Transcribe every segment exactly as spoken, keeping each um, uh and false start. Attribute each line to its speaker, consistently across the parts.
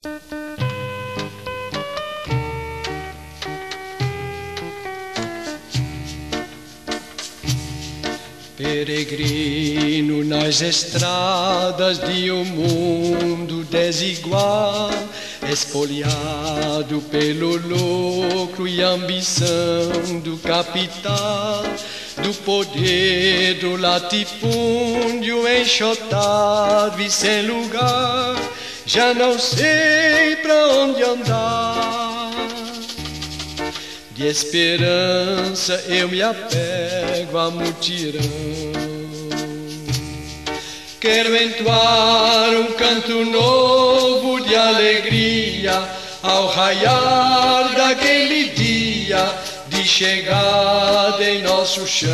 Speaker 1: Peregrino nas estradas de um mundo desigual, espoliado pelo lucro e ambição do capital, do poder do latifúndio enxotado e sem lugar, já não sei pra onde andar. De esperança eu me apego à mutirão. Quero entoar um canto novo de alegria ao raiar daquele dia de chegada em nosso chão.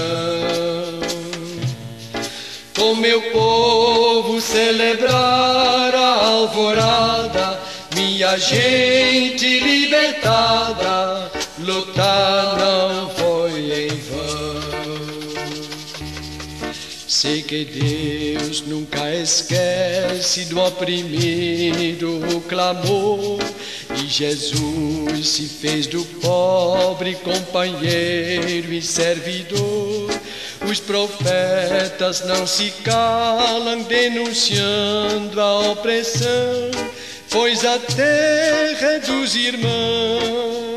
Speaker 1: Com meu povo celebrar a alvorada, minha gente libertada, lutar não foi em vão. Sei que Deus nunca esquece do oprimido o clamor, e Jesus se fez do pobre companheiro e servidor. Os profetas não se calam denunciando a opressão, pois a terra é dos irmãos,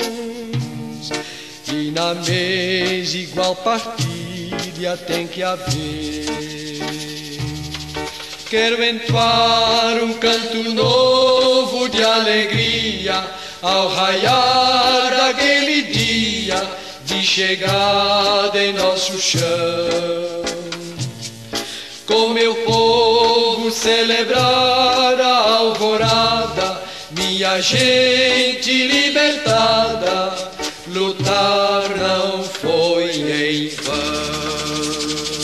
Speaker 1: e na mesa igual partilha tem que haver. Quero entoar um canto novo de alegria ao raiar daquele dia de chegada em nosso chão. Com meu povo celebrar a alvorada, minha gente libertada, lutar não foi em vão.